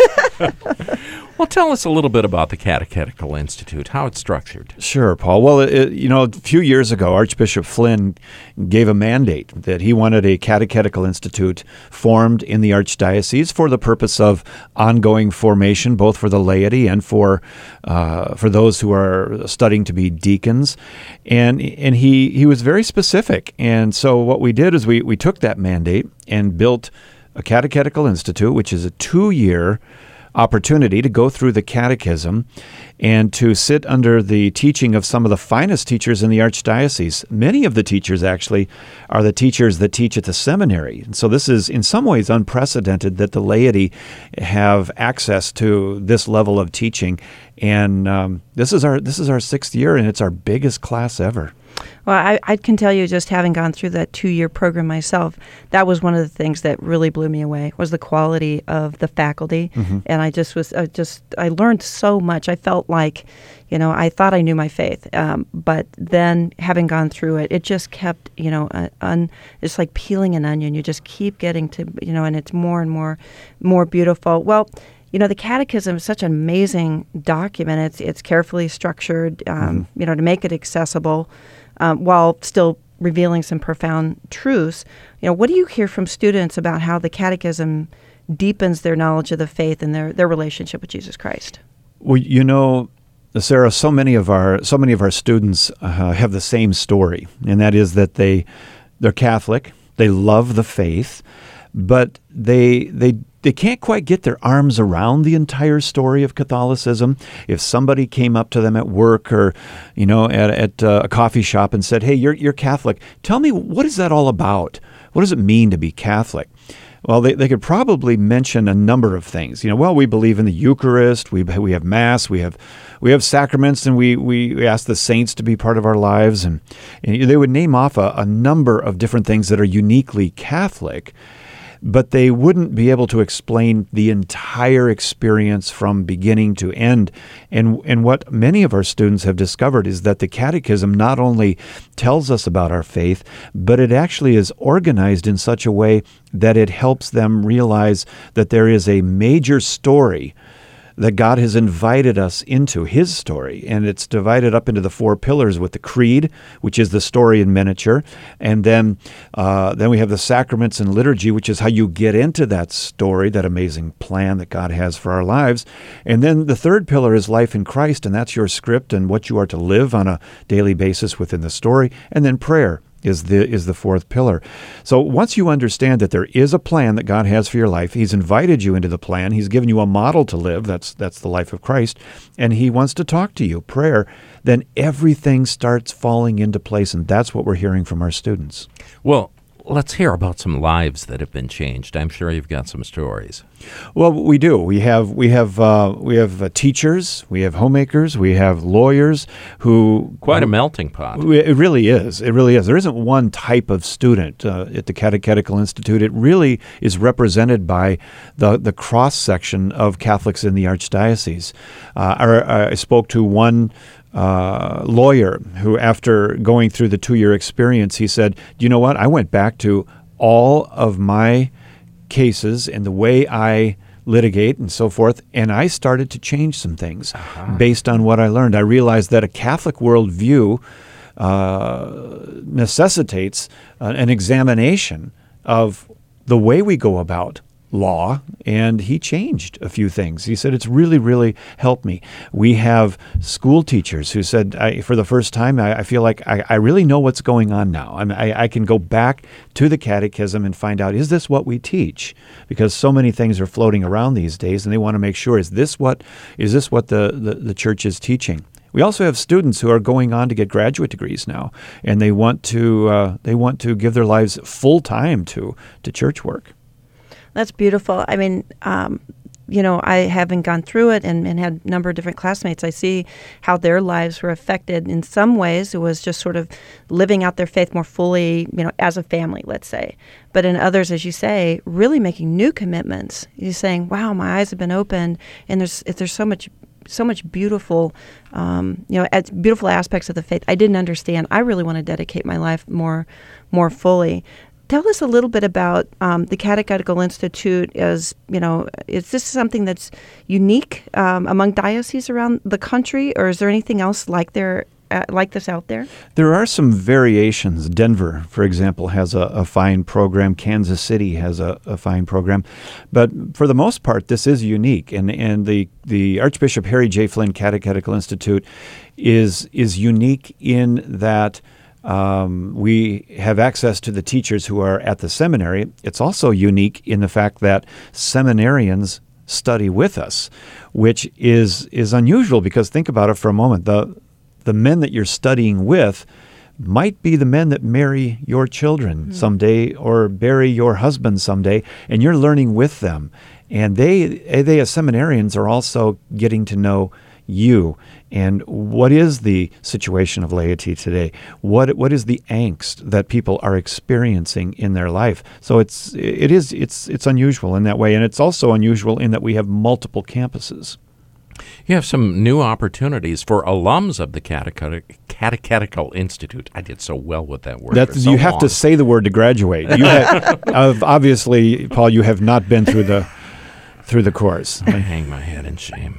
S2: Well, tell us a little bit about the Catechetical Institute, how it's structured.
S15: Sure, Paul. Well, it, you know, a few years ago, Archbishop Flynn gave a mandate that he wanted a catechetical institute formed in the Archdiocese for the purpose of ongoing formation, both for the laity and for uh, for those who are studying to be deacons. And and he, he was very specific. And so what we did is we, we took that mandate and built a Catechetical Institute, which is a two-year opportunity to go through the catechism and to sit under the teaching of some of the finest teachers in the Archdiocese. Many of the teachers actually are the teachers that teach at the seminary. And so this is in some ways unprecedented that the laity have access to this level of teaching. And um, this is our this is our sixth year, and it's our biggest class ever.
S3: Well, I, I can tell you, just having gone through that two-year program myself, that was one of the things that really blew me away, was the quality of the faculty. Mm-hmm. And I just was, uh, just, I learned so much. I felt like, you know, I thought I knew my faith. Um, but then having gone through it, it just kept, you know, uh, un, it's like peeling an onion. You just keep getting to, you know, and it's more and more, more beautiful. Well, you know, the Catechism is such an amazing document. It's it's carefully structured, um, mm-hmm. you know, to make it accessible um, while still revealing some profound truths. You know, what do you hear from students about how the Catechism deepens their knowledge of the faith and their, their relationship with Jesus Christ?
S15: Well, you know, Sarah, so many of our so many of our students uh, have the same story, and that is that they they're Catholic, they love the faith, but they they. They can't quite get their arms around the entire story of Catholicism. If somebody came up to them at work or, you know, at, at uh, a coffee shop and said, "Hey, you're you're Catholic. Tell me, what is that all about? What does it mean to be Catholic?" Well, they, they could probably mention a number of things. You know, well, we believe in the Eucharist. We we have Mass. We have we have sacraments, and we we ask the saints to be part of our lives. And, and they would name off a, a number of different things that are uniquely Catholic. But they wouldn't be able to explain the entire experience from beginning to end. And and what many of our students have discovered is that the Catechism not only tells us about our faith, but it actually is organized in such a way that it helps them realize that there is a major story that God has invited us into, His story. And it's divided up into the four pillars with the Creed, which is the story in miniature. And then uh, then we have the sacraments and liturgy, which is how you get into that story, that amazing plan that God has for our lives. And then the third pillar is life in Christ, and that's your script and what you are to live on a daily basis within the story. And then prayer is the is the fourth pillar. So once you understand that there is a plan that God has for your life, He's invited you into the plan, He's given you a model to live, that's that's the life of Christ, and He wants to talk to you, prayer, then everything starts falling into place, and that's what we're hearing from our students.
S2: Well, let's hear about some lives that have been changed. I'm sure you've got some stories.
S15: Well, we do. We have we have uh, we have uh, teachers, we have homemakers, we have lawyers who
S2: quite a melting pot.
S15: It really is. It really is. There isn't one type of student uh, at the Catechetical Institute. It really is represented by the the cross section of Catholics in the Archdiocese. Uh, I, I spoke to one Uh, lawyer who, after going through the two-year experience, he said, "You know what? I went back to all of my cases and the way I litigate and so forth, and I started to change some things uh-huh. based on what I learned. I realized that a Catholic worldview uh, necessitates uh, an examination of the way we go about law," and he changed a few things. He said, "It's really, really helped me." We have school teachers who said, I, for the first time, I, I feel like I, I really know what's going on now. I, mean, I, I can go back to the Catechism and find out, is this what we teach? Because so many things are floating around these days, and they want to make sure, is this what is this what the, the, the church is teaching? We also have students who are going on to get graduate degrees now, and they want to uh, they want to give their lives full time to to church work.
S3: That's beautiful. I mean, um, you know, I haven't gone through it and, and had a number of different classmates. I see how their lives were affected. In some ways, it was just sort of living out their faith more fully, you know, as a family, let's say. But in others, as you say, really making new commitments. You're saying, wow, my eyes have been opened, and there's there's so much so much beautiful, um, you know, as beautiful aspects of the faith I didn't understand. I really want to dedicate my life more more fully. Tell us a little bit about um, the Catechetical Institute. As you know, is this something that's unique um, among dioceses around the country, or is there anything else like there uh, like this out there?
S15: There are some variations. Denver, for example, has a, a fine program. Kansas City has a, a fine program, but for the most part, this is unique. And and the the Archbishop Harry J. Flynn Catechetical Institute is is unique in that Um, we have access to the teachers who are at the seminary. It's also unique in the fact that seminarians study with us, which is is unusual because think about it for a moment. The the men that you're studying with might be the men that marry your children mm-hmm. someday or bury your husband someday, and you're learning with them. And they, they as seminarians are also getting to know you and what is the situation of laity today? What what is the angst that people are experiencing in their life? So it's it is it's it's unusual in that way, and it's also unusual in that we have multiple campuses.
S2: You have some new opportunities for alums of the Catech- Catechetical Institute. I did so well with that word.
S15: That's,
S2: so
S15: you have
S2: long.
S15: to say the word to graduate. You have, uh, obviously, Paul, you have not been through the through the course.
S2: I hang my head in shame.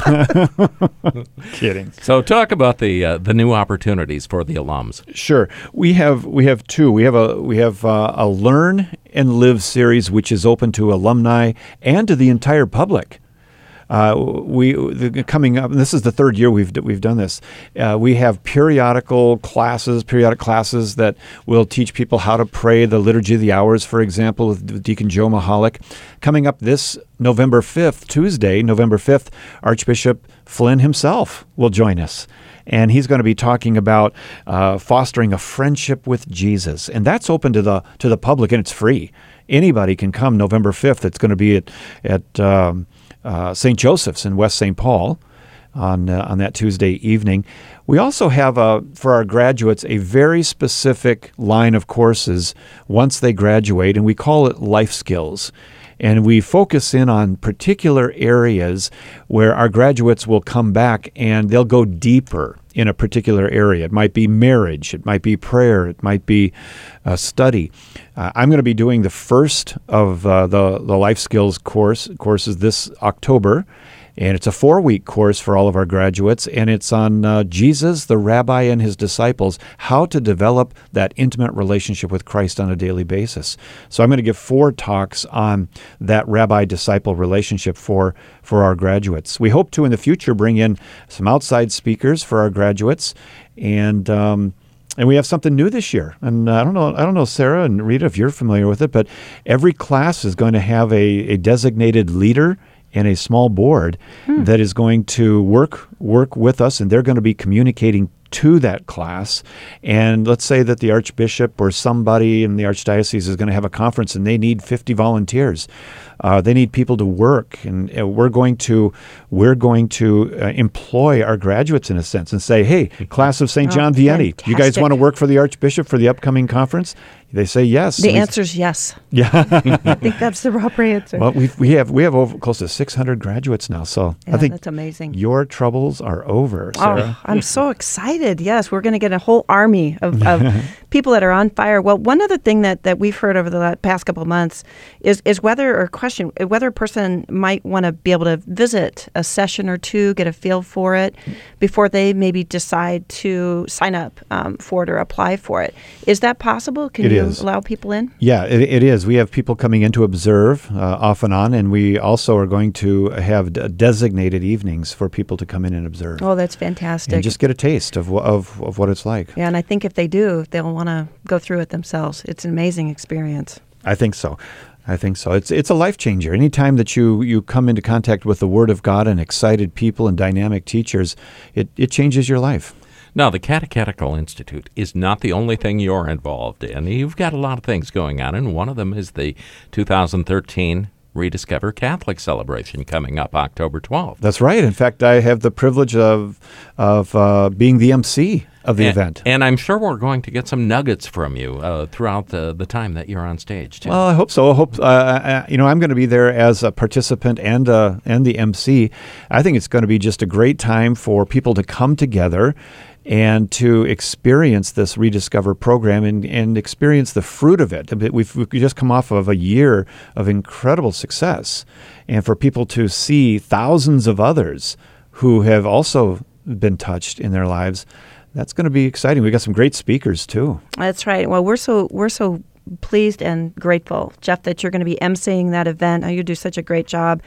S15: Kidding.
S2: So talk about the uh, the new opportunities for the alums.
S15: Sure. We have we have two. We have a we have uh, a Learn and Live series, which is open to alumni and to the entire public. Uh, we the, coming up. And this is the third year we've we've done this. Uh, we have periodical classes, periodic classes that will teach people how to pray the Liturgy of the Hours, for example, with Deacon Joe Mahalik. Coming up this November fifth, Tuesday, November fifth, Archbishop Flynn himself will join us. And he's going to be talking about uh, fostering a friendship with Jesus, and that's open to the to the public, and it's free. Anybody can come November fifth. It's going to be at at um, uh, Saint Joseph's in West Saint Paul on uh, on that Tuesday evening. We also have a, for our graduates a very specific line of courses once they graduate, and we call it Life Skills. And we focus in on particular areas where our graduates will come back and they'll go deeper in a particular area. It might be marriage, it might be prayer, it might be uh, study. Uh, I'm going to be doing the first of uh, the, the Life Skills course courses this October. And it's a four-week course for all of our graduates, and it's on uh, Jesus, the Rabbi, and his disciples, how to develop that intimate relationship with Christ on a daily basis. So I'm going to give four talks on that rabbi-disciple relationship for, for our graduates. We hope to, in the future, bring in some outside speakers for our graduates, and um, and we have something new this year. And I don't know, I don't know, Sarah and Rita, if you're familiar with it, but every class is going to have a, a designated leader and a small board hmm. that is going to work work with us, and they're going to be communicating to that class. And let's say that the Archbishop or somebody in the Archdiocese is going to have a conference and they need fifty volunteers. Uh, they need people to work, and uh, we're going to we're going to uh, employ our graduates in a sense and say, hey, class of Saint John
S3: oh,
S15: Vianney,
S3: fantastic.
S15: you guys want to work for the Archbishop for the upcoming conference? They say yes.
S3: The
S15: We-
S3: answer is yes.
S15: Yeah.
S3: I think that's the proper answer.
S15: Well, we we have we have over close to six hundred graduates now, so
S3: Yeah,
S15: I think
S3: that's amazing.
S15: Your troubles are over, Sarah.
S3: Oh, I'm so excited. Yes, we're going to get a whole army of, of people that are on fire. Well, one other thing that, that we've heard over the la- past couple of months is, is whether, or question, whether a person might want to be able to visit a session or two, get a feel for it, before they maybe decide to sign up um, for it or apply for it. Is that possible? Can
S15: It
S3: you
S15: is.
S3: allow people in?
S15: Yeah, it, it is. We have people coming in to observe uh, off and on, and we also are going to have d- designated evenings for people to come in and observe.
S3: Oh, that's fantastic.
S15: And just get a taste of, wh- of, of what it's like.
S3: Yeah, and I think if they do, they'll want to go through it themselves. It's an amazing experience.
S15: I think so. I think so. It's it's a life changer. Anytime that you, you come into contact with the Word of God and excited people and dynamic teachers, it, it changes your life.
S2: Now, the Catechetical Institute is not the only thing you're involved in. You've got a lot of things going on, and one of them is the two thousand thirteen Rediscover Catholic celebration coming up October twelfth.
S15: That's right. In fact, I have the privilege of of uh, being the M C of the
S2: and,
S15: event.
S2: And I'm sure we're going to get some nuggets from you uh, throughout the, the time that you're on stage, too.
S15: Well, I hope so. I hope, uh, uh, you know, I'm going to be there as a participant and uh, and the M C. I think it's going to be just a great time for people to come together and to experience this Rediscover program and, and experience the fruit of it. We've, we've just come off of a year of incredible success. And for people to see thousands of others who have also been touched in their lives, that's going to be exciting. We got some great speakers, too.
S3: That's right. Well, we're so we're so pleased and grateful, Jeff, that you're going to be emceeing that event. Oh, you do such a great job.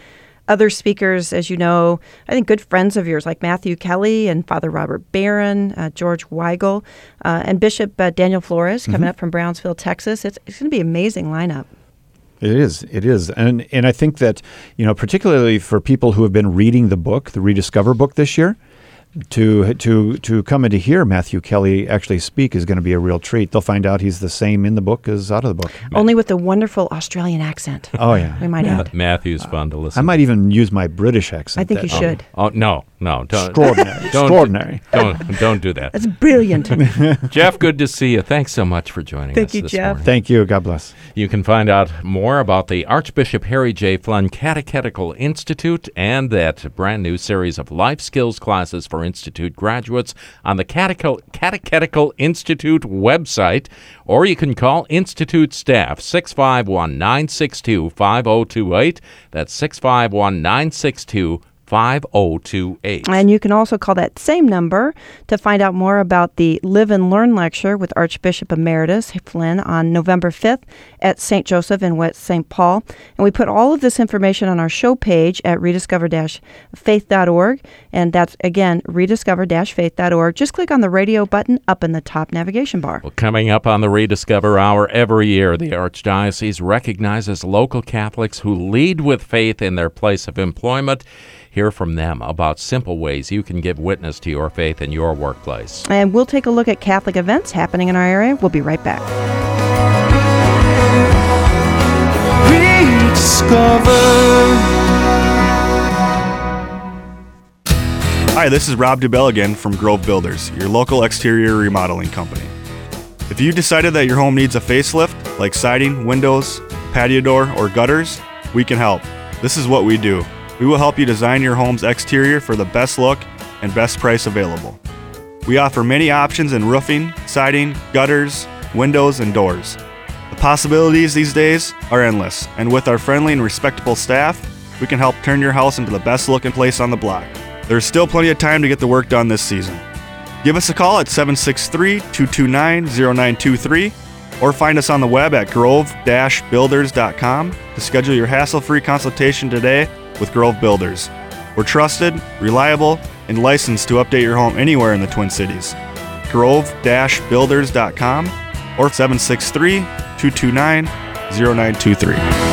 S3: other speakers, as you know, I think good friends of yours like Matthew Kelly and Father Robert Barron, uh, George Weigel, uh, and Bishop uh, Daniel Flores coming
S15: Mhm.
S3: up from Brownsville, Texas. It's, it's going to be an amazing lineup.
S15: It is. It is. And and I think that, you know, particularly for people who have been reading the book, the Rediscover book this year, to to to come and to hear Matthew Kelly actually speak is going to be a real treat. They'll find out he's the same in the book as out of the book.
S3: Only with the wonderful Australian accent.
S15: Oh, yeah.
S3: We might
S2: Yeah,
S3: add.
S2: Matthew's fun to listen
S15: I might even use my British accent.
S3: I think you
S15: that-
S3: should.
S2: Oh, no, no. Don't,
S15: Extraordinary.
S2: Don't,
S15: Extraordinary.
S2: Don't, don't do that.
S3: That's brilliant.
S2: Jeff, good to see you. Thanks so much for joining
S3: Thank
S2: us
S3: you,
S2: this
S3: Jeff.
S2: morning.
S15: Thank you. God bless.
S2: You can find out more about the Archbishop Harry J. Flynn Catechetical Institute and that brand new series of life skills classes for Institute graduates on the Catechetical, Catechetical Institute website, or you can call Institute staff six five one, nine six two, five oh two eight. That's six five one, nine six two, five oh two eight.
S3: And you can also call that same number to find out more about the Live and Learn lecture with Archbishop Emeritus Flynn on November fifth at Saint Joseph in West Saint Paul. And we put all of this information on our show page at rediscover dash faith dot org. And that's, again, rediscover dash faith dot org. Just click on the radio button up in the top navigation bar.
S2: Well, coming up on the Rediscover Hour, every year the Archdiocese recognizes local Catholics who lead with faith in their place of employment. Hear from them about simple ways you can give witness to your faith in your workplace.
S3: And we'll take a look at Catholic events happening in our area. We'll be right back.
S16: Hi, this is Rob DeBell again from Grove Builders, your local exterior remodeling company. If you decided that your home needs a facelift, like siding, windows, patio door, or gutters, we can help. This is what we do. We will help you design your home's exterior for the best look and best price available. We offer many options in roofing, siding, gutters, windows, and doors. The possibilities these days are endless, and with our friendly and respectable staff, we can help turn your house into the best looking place on the block. There's still plenty of time to get the work done this season. Give us a call at seven six three, two two nine, zero nine two three or find us on the web at grove dash builders dot com to schedule your hassle-free consultation today with Grove Builders. We're trusted, reliable, and licensed to update your home anywhere in the Twin Cities. grove dash builders dot com or seven six three, two two nine, zero nine two three.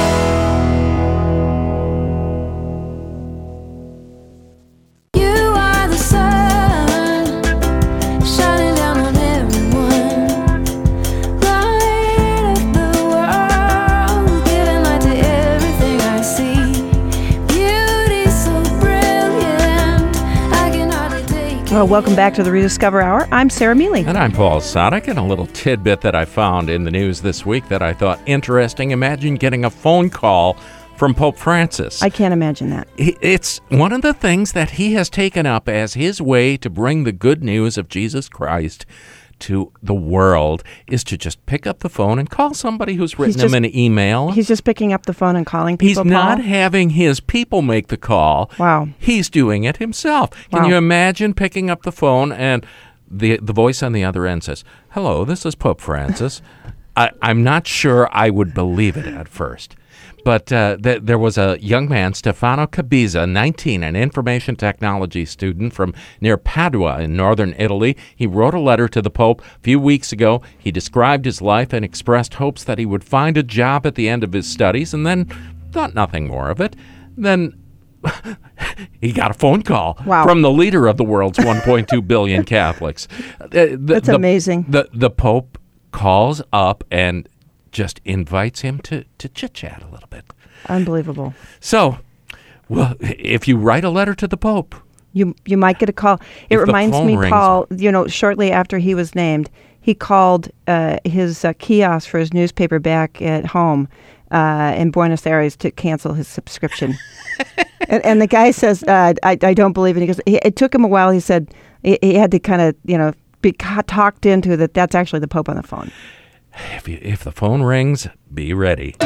S3: Well, welcome back to the Rediscover Hour. I'm Sarah Mealy.
S2: And I'm Paul Sadek, and a little tidbit that I found in the news this week that I thought interesting. Imagine getting a phone call from Pope Francis.
S3: I can't imagine that.
S2: It's one of the things that he has taken up as his way to bring the good news of Jesus Christ to the world is to just pick up the phone and call somebody who's written
S3: just-
S2: him an email.
S3: He's just picking up the phone and calling
S2: He's
S3: people,
S2: not
S3: Paul?
S2: having his people make the call.
S3: Wow.
S2: He's doing it himself. Can
S3: Wow.
S2: you imagine picking up the phone and the the voice on the other end says, "Hello, this is Pope Francis." I, I'm not sure I would believe it at first. But uh, th- there was a young man, Stefano Cabiza, nineteen, an information technology student from near Padua in northern Italy. He wrote a letter to the Pope a few weeks ago. He described his life and expressed hopes that he would find a job at the end of his studies, and then thought nothing more of it. Then he got a phone call
S3: Wow.
S2: from the leader of the world's one point two billion Catholics. Uh, the-
S3: That's
S2: the-
S3: amazing.
S2: The, the Pope calls up and just invites him to, to chit-chat a little bit.
S3: Unbelievable.
S2: So, well, if you write a letter to the Pope,
S3: You you might get a call. It
S2: If the
S3: reminds
S2: phone
S3: me,
S2: rings-
S3: Paul, you know, shortly after he was named, he called uh, his uh, kiosk for his newspaper back at home uh, in Buenos Aires to cancel his subscription. and, and the guy says, uh, I, I don't believe it. He goes, he, it took him a while. He said he, he had to kind of, you know, be ca- talked into that that's actually the Pope on the phone.
S2: if, you, if the phone rings, be ready.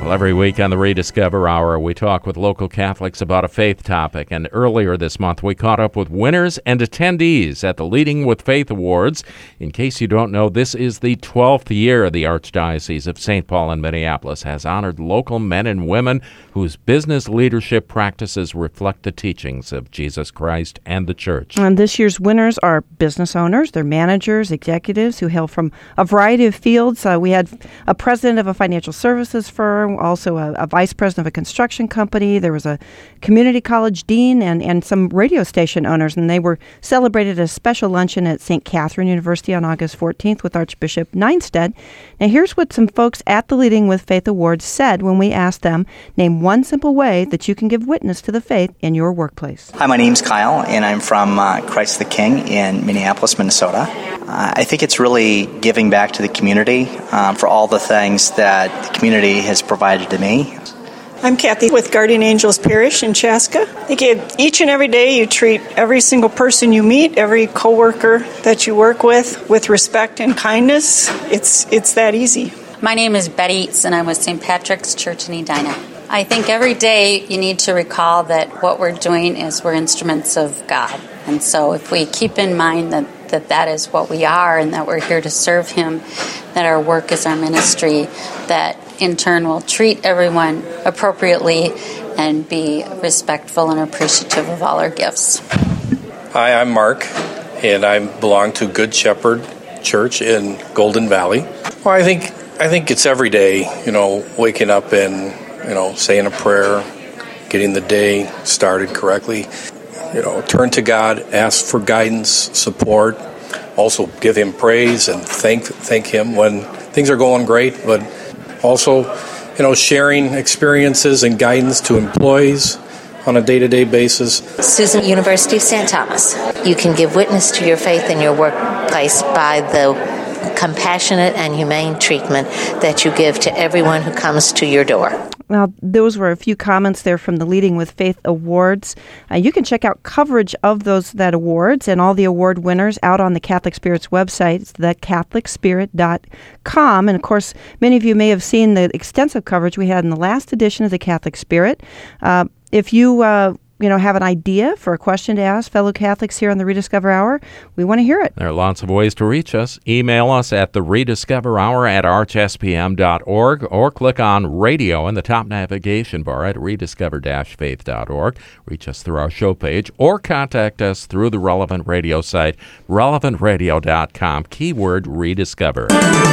S2: Well, every week on the Rediscover Hour, we talk with local Catholics about a faith topic. And earlier this month, we caught up with winners and attendees at the Leading with Faith Awards. In case you don't know, this is the twelfth year the Archdiocese of Saint Paul and Minneapolis has honored local men and women whose business leadership practices reflect the teachings of Jesus Christ and the Church.
S3: And this year's winners are business owners, they're managers, executives who hail from a variety of fields. Uh, we had a president of a financial services firm, also a, a vice president of a construction company. There was a community college dean and, and some radio station owners, and they were celebrated at a special luncheon at Saint Catherine University on August fourteenth with Archbishop Nienstedt. Now, here's what some folks at the Leading with Faith Awards said when we asked them, name one simple way that you can give witness to the faith in your workplace.
S17: Hi, my name's Kyle, and I'm from uh, Christ the King in Minneapolis, Minnesota. Uh, I think it's really giving back to the community um, for all the things that the community has provided to me.
S18: I'm Kathy with Guardian Angels Parish in Chaska. I think each and every day you treat every single person you meet, every coworker that you work with, with respect and kindness. It's it's that easy.
S19: My name is Betty Eats, and I'm with Saint Patrick's Church in Edina. I think every day you need to recall that what we're doing is we're instruments of God. And so if we keep in mind that that that is what we are and that we're here to serve Him, that our work is our ministry, that in turn we'll treat everyone appropriately and be respectful and appreciative of all our gifts.
S20: Hi, I'm Mark, and I belong to Good Shepherd Church in Golden Valley. Well, I think I think it's every day, you know, waking up and, you know, saying a prayer, getting the day started correctly. You know, turn to God, ask for guidance, support, also give Him praise and thank thank Him when things are going great, but also, you know, sharing experiences and guidance to employees on a day-to-day basis.
S21: Susan, University of Saint Thomas. You can give witness to your faith in your workplace by the compassionate and humane treatment that you give to everyone who comes to your door.
S3: Now, those were a few comments there from the Leading with Faith Awards. Uh, you can check out coverage of those that awards and all the award winners out on the Catholic Spirit's website. It's the catholic spirit dot com. And, of course, many of you may have seen the extensive coverage we had in the last edition of the Catholic Spirit. Uh, if you... Uh, you know, have an idea for a question to ask fellow Catholics here on the Rediscover Hour, we want to hear it.
S2: There are lots of ways to reach us. Email us at the Rediscover Hour at arch s p m dot org or click on radio in the top navigation bar at rediscover dash faith dot org. Reach us through our show page or contact us through the Relevant Radio site, relevant radio dot com, keyword Rediscover.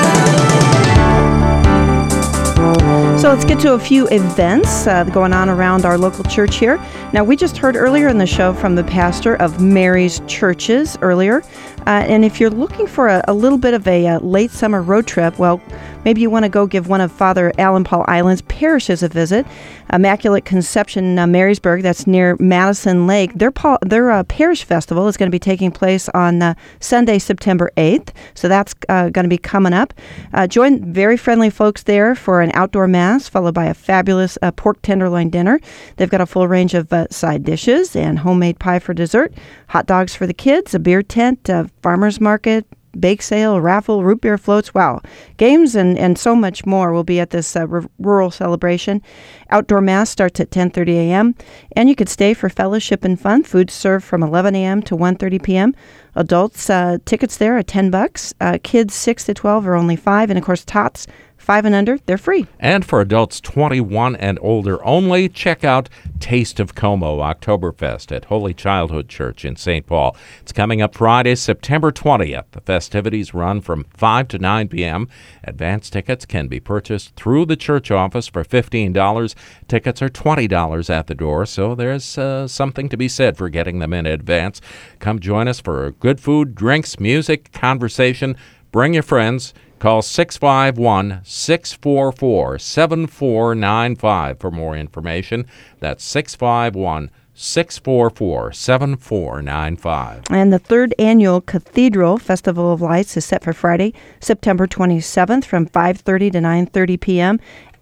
S3: So let's get to a few events uh, going on around our local church here. Now, we just heard earlier in the show from the pastor of Mary's Churches earlier. Uh, and if you're looking for a, a little bit of a uh, late summer road trip, well, maybe you want to go give one of Father Alan Paul Island's parishes a visit. Immaculate Conception uh, Marysburg, that's near Madison Lake. Their, Paul, their uh, parish festival is going to be taking place on uh, Sunday, September eighth. So that's uh, going to be coming up. Uh, join very friendly folks there for an outdoor mass, followed by a fabulous uh, pork tenderloin dinner. They've got a full range of uh, side dishes and homemade pie for dessert, hot dogs for the kids, a beer tent, a farmer's market, bake sale, raffle, root beer floats. Wow. Games and, and so much more will be at this uh, r- rural celebration. Outdoor Mass starts at ten thirty a.m. And you could stay for fellowship and fun. Food served from eleven a.m. to one thirty p.m. Adults, uh, tickets there are ten bucks. Uh, kids six to twelve are only five. And, of course, tots, five and under, they're free.
S2: And for adults twenty-one and older only, check out Taste of Como Oktoberfest at Holy Childhood Church in Saint Paul. It's coming up Friday, September twentieth. The festivities run from five to nine p.m. Advance tickets can be purchased through the church office for fifteen dollars. Tickets are twenty dollars at the door, so there's uh, something to be said for getting them in advance. Come join us for good food, drinks, music, conversation. Bring your friends. Call six five one, six four four, seven four nine five for more information. That's six five one, six four four, seven four nine five.
S3: And the third annual Cathedral Festival of Lights is set for Friday, September twenty-seventh from five thirty to nine thirty p.m.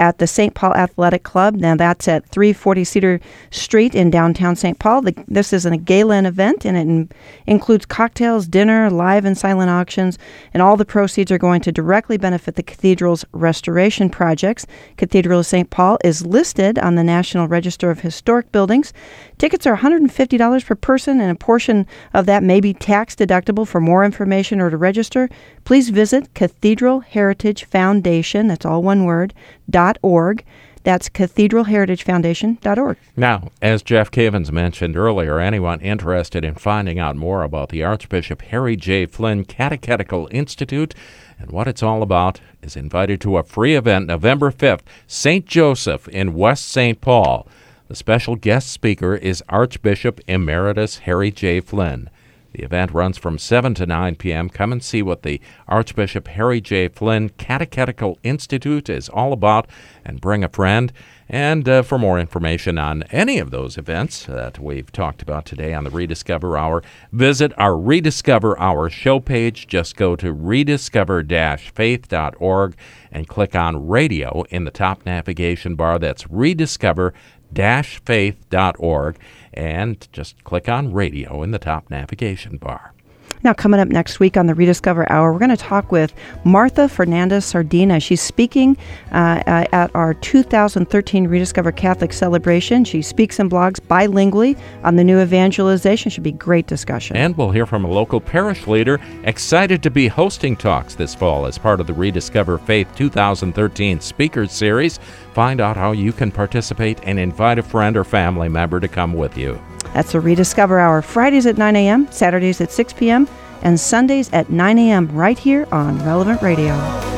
S3: at the Saint Paul Athletic Club. Now, that's at three forty Cedar Street in downtown Saint Paul. The, this is a gala event, and it in, includes cocktails, dinner, live and silent auctions, and all the proceeds are going to directly benefit the cathedral's restoration projects. Cathedral of Saint Paul is listed on the National Register of Historic Buildings. Tickets are one hundred fifty dollars per person, and a portion of that may be tax deductible. For more information or to register, please visit Cathedral Heritage Foundation, that's all one word, dot org. That's cathedral heritage foundation dot org.
S2: Now, as Jeff Cavins mentioned earlier, anyone interested in finding out more about the Archbishop Harry J. Flynn Catechetical Institute and what it's all about is invited to a free event November fifth, Saint Joseph in West Saint Paul. The special guest speaker is Archbishop Emeritus Harry J. Flynn. The event runs from seven to nine p.m. Come and see what the Archbishop Harry J. Flynn Catechetical Institute is all about and bring a friend. And uh, for more information on any of those events that we've talked about today on the Rediscover Hour, visit our Rediscover Hour show page. Just go to rediscover dash faith dot org and click on radio in the top navigation bar. That's rediscover dash faith dot org. And just click on radio in the top navigation bar.
S3: Now, coming up next week on the Rediscover Hour, we're going to talk with Martha Fernandez Sardina. She's speaking uh, uh, at our two thousand thirteen Rediscover Catholic celebration. She speaks and blogs bilingually on the new evangelization. Should be great discussion.
S2: And we'll hear from a local parish leader excited to be hosting talks this fall as part of the Rediscover Faith two thousand thirteen Speakers Series. Find out how you can participate and invite a friend or family member to come with you.
S3: That's the Rediscover Hour, Fridays at nine a.m., Saturdays at six p.m., and Sundays at nine a.m. right here on Relevant Radio.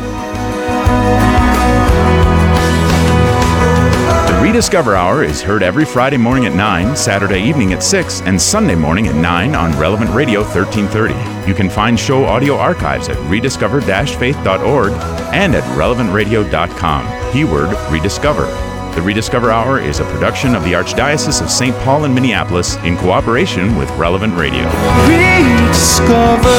S1: The Rediscover Hour is heard every Friday morning at nine, Saturday evening at six, and Sunday morning at nine on Relevant Radio thirteen thirty. You can find show audio archives at rediscover dash faith dot org and at relevant radio dot com. Keyword Rediscover. The Rediscover Hour is a production of the Archdiocese of Saint Paul and Minneapolis in cooperation with Relevant Radio.
S9: Rediscover.